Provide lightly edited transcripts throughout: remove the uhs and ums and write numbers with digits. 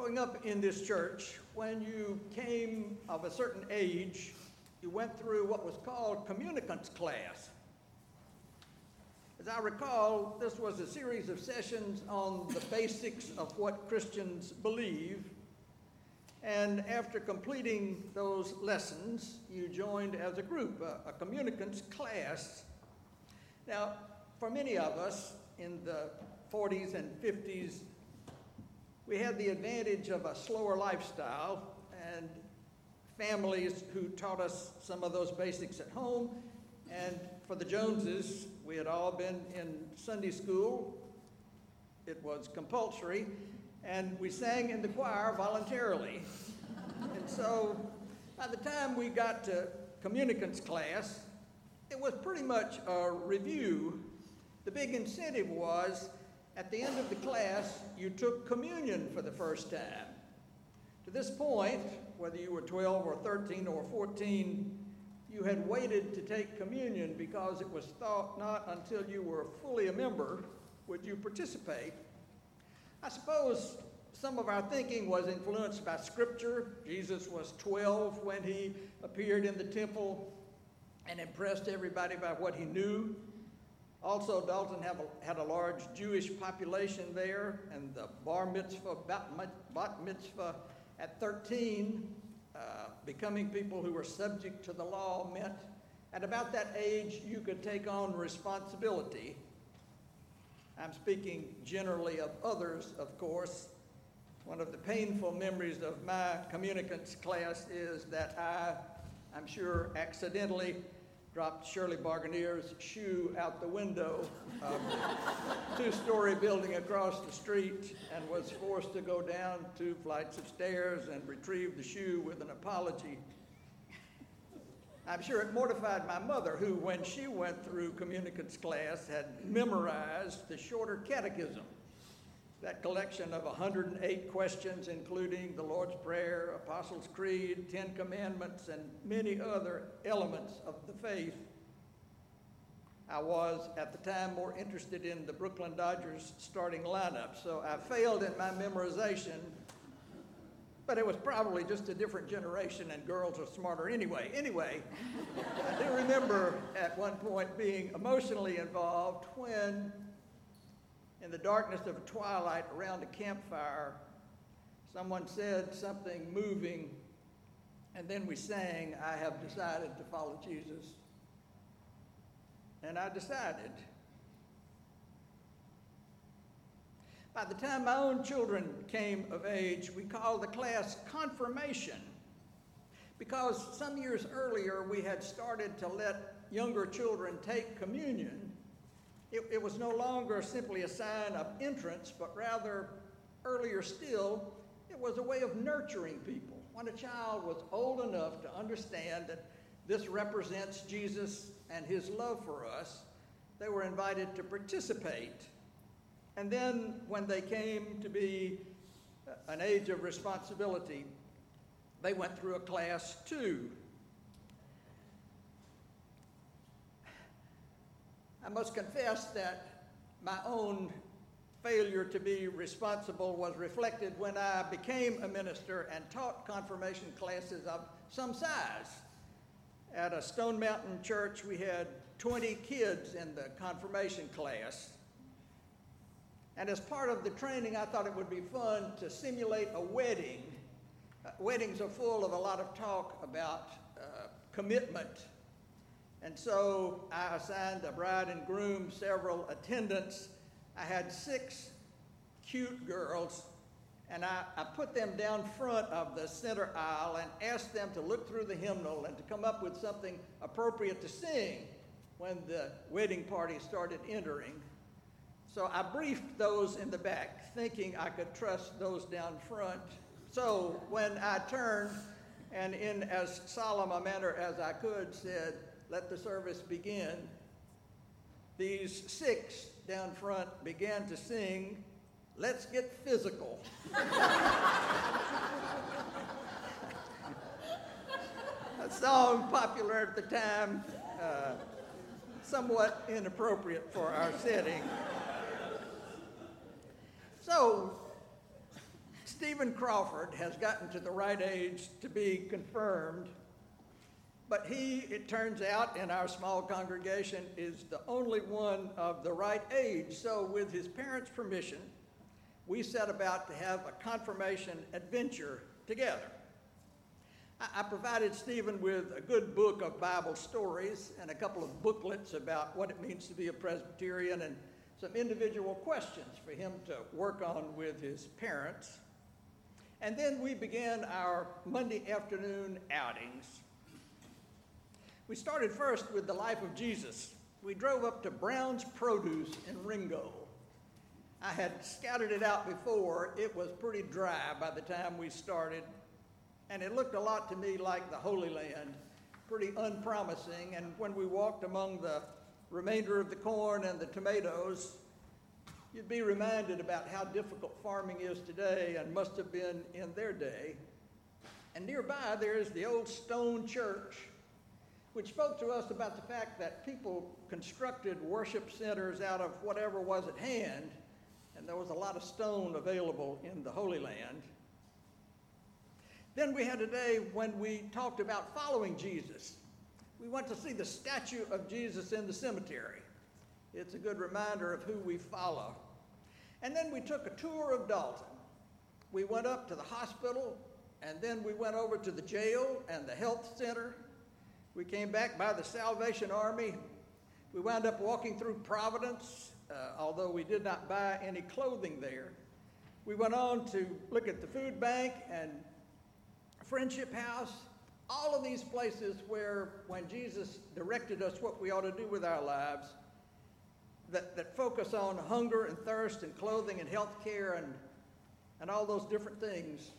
Growing up in this church, when you came of a certain age, you went through what was called communicants class. As I recall, this was a series of sessions on the basics of what Christians believe. And after completing those lessons, you joined as a group, a communicants class. Now, for many of us in the 40s and 50s, we had the advantage of a slower lifestyle and families who taught us some of those basics at home. And for the Joneses, we had all been in Sunday school. It was compulsory, and we sang in the choir voluntarily. And so by the time we got to communicants class, it was pretty much a review. The big incentive was, at the end of the class, you took communion for the first time. To this point, whether you were 12 or 13 or 14, you had waited to take communion because it was thought not until you were fully a member would you participate. I suppose some of our thinking was influenced by Scripture. Jesus was 12 when he appeared in the temple and impressed everybody by what he knew. Also, Dalton had a large Jewish population there, and the bar mitzvah, bat mitzvah at 13, becoming people who were subject to the law meant at about that age you could take on responsibility. I'm speaking generally of others, of course. One of the painful memories of my communicants class is that I'm sure accidentally dropped Shirley Barganier's shoe out the window of a two-story building across the street and was forced to go down 2 flights of stairs and retrieve the shoe with an apology. I'm sure it mortified my mother, who, when she went through communicants class, had memorized the Shorter Catechism, that collection of 108 questions, including the Lord's Prayer, Apostles' Creed, 10 Commandments, and many other elements of the faith. I was, at the time, more interested in the Brooklyn Dodgers starting lineup, so I failed in my memorization, but it was probably just a different generation, and girls are smarter anyway. Anyway, I do remember at one point being emotionally involved when, in the darkness of twilight around a campfire, someone said something moving, and then we sang, "I have decided to follow Jesus." And I decided. By the time my own children came of age, we called the class confirmation, because some years earlier we had started to let younger children take communion. It was no longer simply a sign of entrance, but rather, earlier still, it was a way of nurturing people. When a child was old enough to understand that this represents Jesus and his love for us, they were invited to participate. And then when they came to be an age of responsibility, they went through a class too. I must confess that my own failure to be responsible was reflected when I became a minister and taught confirmation classes of some size. At a Stone Mountain church, we had 20 kids in the confirmation class. And as part of the training, I thought it would be fun to simulate a wedding. Weddings are full of a lot of talk about commitment. And so I assigned a bride and groom several attendants. I had 6 cute girls, and I put them down front of the center aisle and asked them to look through the hymnal and to come up with something appropriate to sing when the wedding party started entering. So I briefed those in the back, thinking I could trust those down front. So when I turned and in as solemn a manner as I could said, "Let the service begin," these 6 down front began to sing, "Let's Get Physical." A song popular at the time, somewhat inappropriate for our setting. So, Stephen Crawford has gotten to the right age to be confirmed, but he, it turns out, in our small congregation, is the only one of the right age. So with his parents' permission, we set about to have a confirmation adventure together. I provided Stephen with a good book of Bible stories and a couple of booklets about what it means to be a Presbyterian and some individual questions for him to work on with his parents. And then we began our Monday afternoon outings. We started first with the life of Jesus. We drove up to Brown's Produce in Ringo. I had scouted it out before. It was pretty dry by the time we started, and it looked a lot to me like the Holy Land, pretty unpromising. And when we walked among the remainder of the corn and the tomatoes, you'd be reminded about how difficult farming is today and must have been in their day. And nearby there is the old stone church, which spoke to us about the fact that people constructed worship centers out of whatever was at hand, and there was a lot of stone available in the Holy Land. Then we had a day when we talked about following Jesus. We went to see the statue of Jesus in the cemetery. It's a good reminder of who we follow. And then we took a tour of Dalton. We went up to the hospital, and then we went over to the jail and the health center. We came back by the Salvation Army. We wound up walking through Providence, although we did not buy any clothing there. We went on to look at the food bank and Friendship House, all of these places where when Jesus directed us what we ought to do with our lives, that focus on hunger and thirst and clothing and health care and all those different things.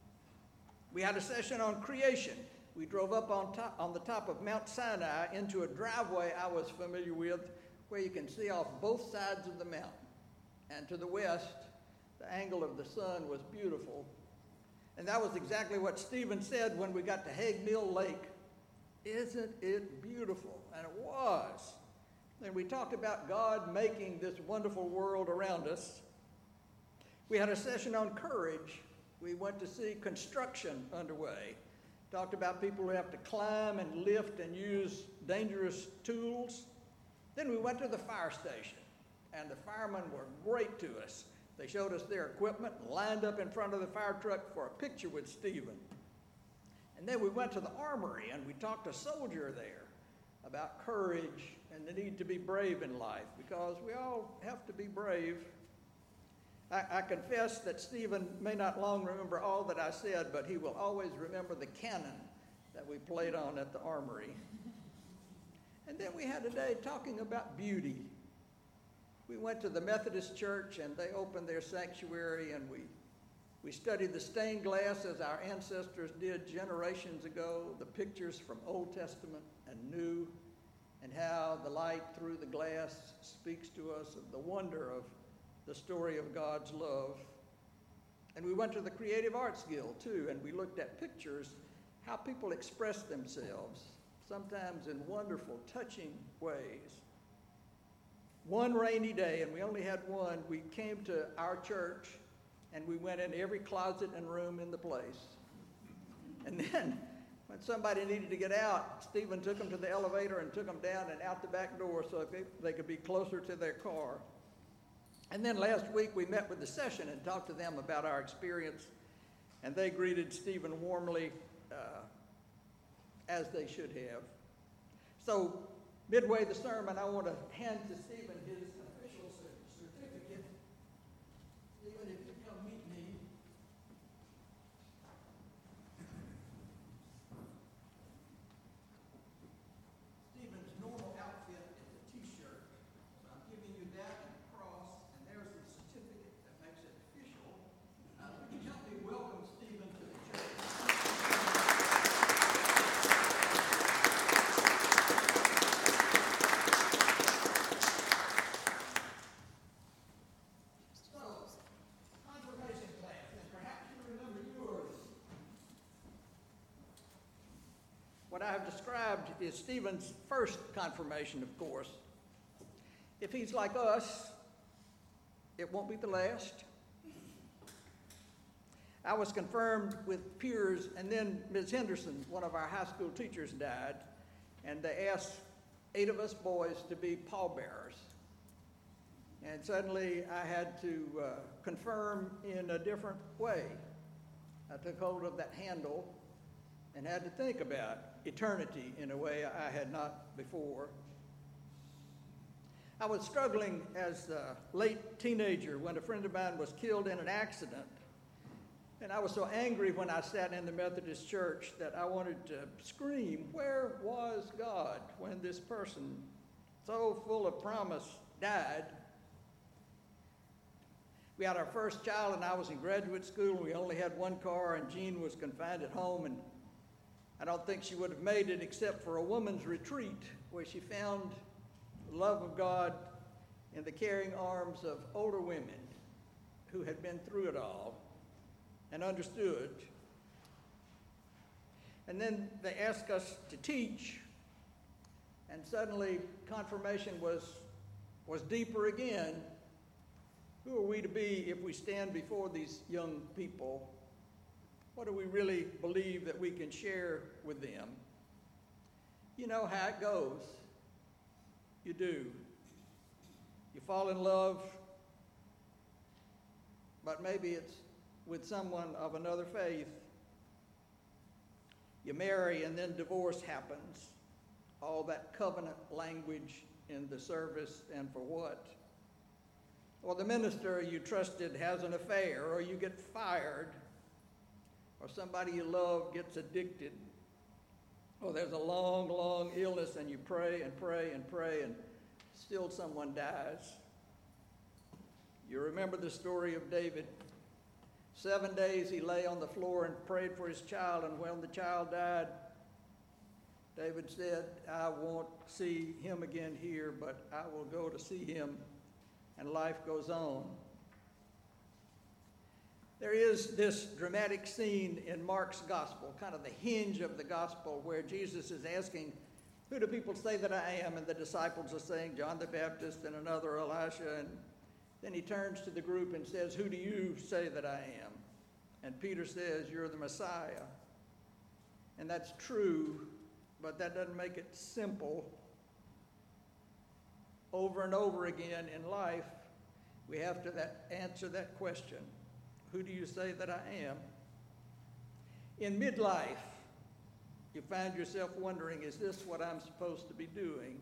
We had a session on creation. We drove up on the top of Mount Sinai into a driveway I was familiar with where you can see off both sides of the mountain. And to the west, the angle of the sun was beautiful. And that was exactly what Stephen said when we got to Hague Mill Lake. Isn't it beautiful? And it was. And we talked about God making this wonderful world around us. We had a session on courage. We went to see construction underway. Talked about people who have to climb and lift and use dangerous tools. Then we went to the fire station, and the firemen were great to us. They showed us their equipment and lined up in front of the fire truck for a picture with Stephen. And then we went to the armory, and we talked to a soldier there about courage and the need to be brave in life, because we all have to be brave. I confess that Stephen may not long remember all that I said, but he will always remember the cannon that we played on at the armory. And then we had a day talking about beauty. We went to the Methodist Church, and they opened their sanctuary, and we studied the stained glass as our ancestors did generations ago, the pictures from Old Testament and New, and how the light through the glass speaks to us of the wonder of the story of God's love. And we went to the Creative Arts Guild, too, and we looked at pictures, how people express themselves, sometimes in wonderful, touching ways. One rainy day, and we only had one, we came to our church, and we went in every closet and room in the place. And then, when somebody needed to get out, Stephen took them to the elevator and took them down and out the back door so they could be closer to their car. And then last week we met with the session and talked to them about our experience, and they greeted Stephen warmly, as they should have. So midway the sermon, I want to hand to Stephen his official certificate. Stephen, if you come meet me. Stephen's normal outfit is a t-shirt, so I'm giving you that and a cross, and there's the certificate that makes it official. Would you help me welcome Stephen to the church? Confirmation class, and perhaps you remember yours. What I have described is Stephen's first confirmation, of course. If he's like us, it won't be the last. I was confirmed with peers, and then Ms. Henderson, one of our high school teachers, died, and they asked 8 of us boys to be pallbearers. And suddenly I had to confirm in a different way. I took hold of that handle and had to think about eternity in a way I had not before. I was struggling as a late teenager when a friend of mine was killed in an accident. And I was so angry when I sat in the Methodist church that I wanted to scream, where was God when this person, so full of promise, died? We had our first child, and I was in graduate school. We only had one car, and Jean was confined at home, and I don't think she would have made it except for a woman's retreat where she found the love of God in the caring arms of older women who had been through it all and understood. And then they asked us to teach, and suddenly confirmation was deeper again. Who are we to be if we stand before these young people? What do we really believe that we can share with them? You know how it goes. You do. You fall in love, but maybe it's with someone of another faith. You marry and then divorce happens. All that covenant language in the service, and for what? Or the minister you trusted has an affair, or you get fired, or somebody you love gets addicted, or there's a long, long illness and you pray and pray and pray and still someone dies. You remember the story of David. 7 days he lay on the floor and prayed for his child, and when the child died, David said, I won't see him again here, but I will go to see him, and life goes on. There is this dramatic scene in Mark's gospel, kind of the hinge of the gospel, where Jesus is asking, who do people say that I am? And the disciples are saying, John the Baptist, and another Elisha. And then he turns to the group and says, who do you say that I am? And Peter says, you're the Messiah. And that's true, but that doesn't make it simple. Over and over again in life, we have to answer that question. Who do you say that I am? In midlife, you find yourself wondering, is this what I'm supposed to be doing?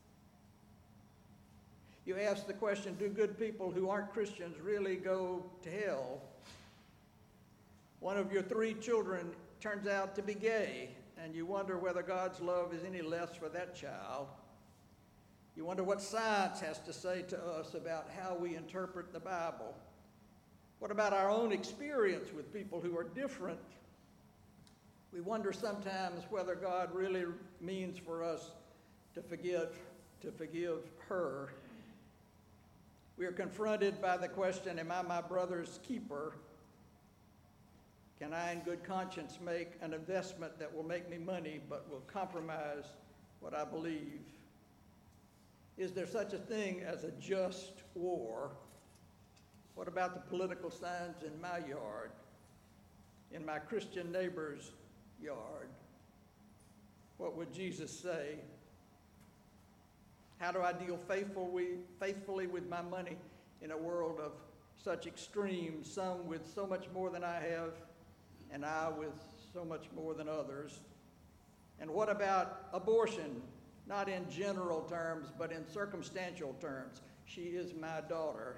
You ask the question, do good people who aren't Christians really go to hell? One of your 3 children turns out to be gay, and you wonder whether God's love is any less for that child. You wonder what science has to say to us about how we interpret the Bible. What about our own experience with people who are different? We wonder sometimes whether God really means for us to forgive her. We are confronted by the question, am I my brother's keeper? Can I in good conscience make an investment that will make me money but will compromise what I believe? Is there such a thing as a just war? What about the political signs in my yard, in my Christian neighbor's yard? What would Jesus say? How do I deal faithfully with my money in a world of such extremes, some with so much more than I have, and I with so much more than others? And what about abortion? Not in general terms, but in circumstantial terms. She is my daughter.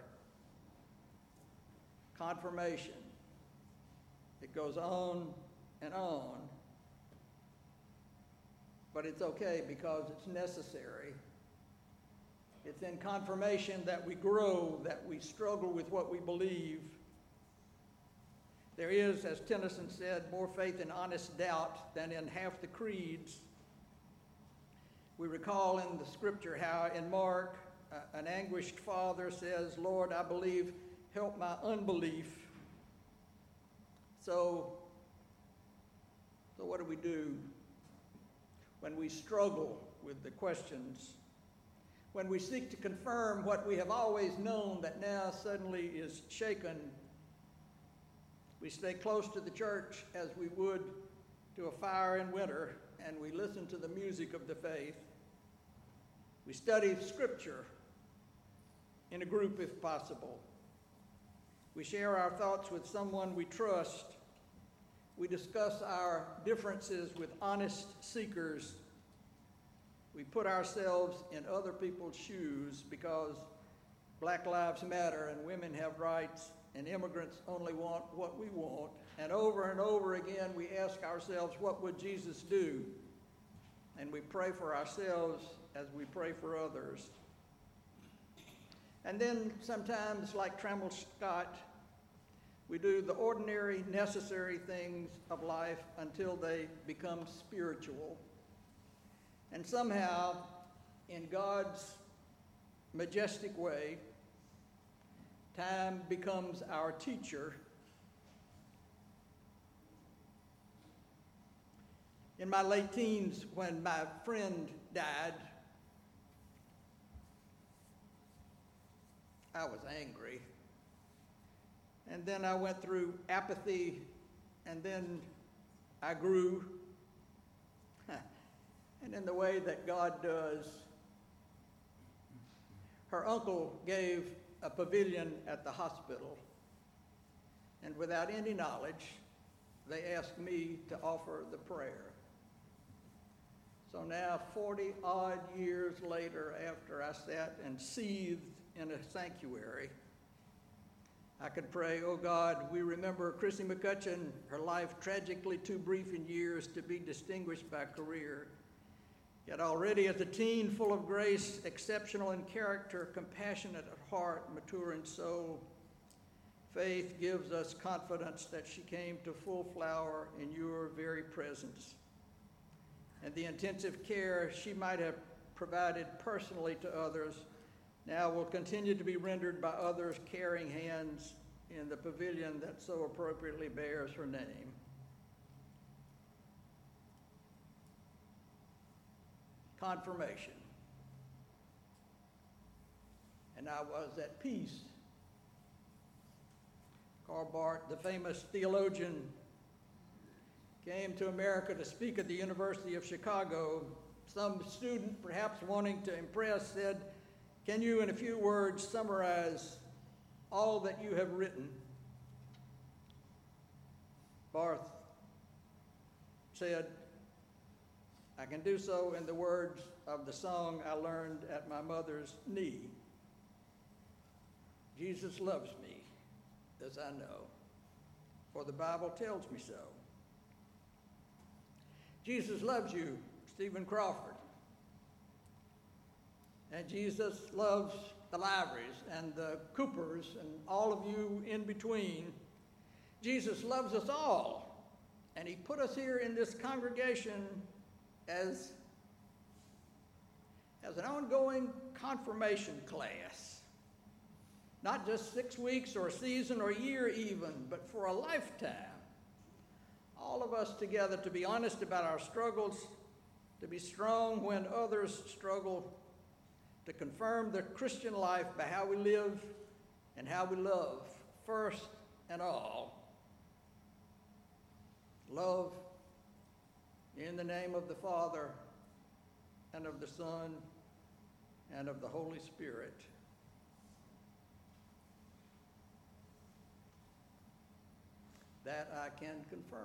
Confirmation. It goes on and on. But it's okay because it's necessary. It's in confirmation that we grow, that we struggle with what we believe. There is, as Tennyson said, more faith in honest doubt than in half the creeds. We recall in the scripture how in Mark, an anguished father says, Lord, I believe, help my unbelief. So what do we do when we struggle with the questions? When we seek to confirm what we have always known that now suddenly is shaken? We stay close to the church as we would to a fire in winter, and we listen to the music of the faith. We study Scripture in a group if possible. We share our thoughts with someone we trust. We discuss our differences with honest seekers. We put ourselves in other people's shoes because Black Lives Matter and women have rights and immigrants only want what we want. And over again, we ask ourselves, what would Jesus do? And we pray for ourselves as we pray for others. And then sometimes, like Trammell Scott, we do the ordinary, necessary things of life until they become spiritual. And somehow, in God's majestic way, time becomes our teacher. In my late teens, when my friend died, I was angry. And then I went through apathy, and then I grew. And in the way that God does, her uncle gave a pavilion at the hospital, and without any knowledge, they asked me to offer the prayer. So now, 40-odd years later, after I sat and seethed in a sanctuary, I could pray, oh God, we remember Chrissy McCutcheon, her life tragically too brief in years to be distinguished by career. Yet already as a teen, full of grace, exceptional in character, compassionate at heart, mature in soul, faith gives us confidence that she came to full flower in your very presence. And the intensive care she might have provided personally to others now will continue to be rendered by others' caring hands in the pavilion that so appropriately bears her name. Confirmation. And I was at peace. Karl Barth, the famous theologian, came to America to speak at the University of Chicago. Some student, perhaps wanting to impress, said, "Can you, in a few words, summarize all that you have written?" Barth said, "I can do so in the words of the song I learned at my mother's knee. Jesus loves me, as I know, for the Bible tells me so." Jesus loves you, Stephen Crawford. And Jesus loves the Libraries and the Coopers and all of you in between. Jesus loves us all. And he put us here in this congregation as an ongoing confirmation class. Not just 6 weeks or a season or a year even, but for a lifetime. All of us together to be honest about our struggles, to be strong when others struggle, to confirm the Christian life by how we live and how we love, first and all. Love in the name of the Father and of the Son and of the Holy Spirit. That I can confirm.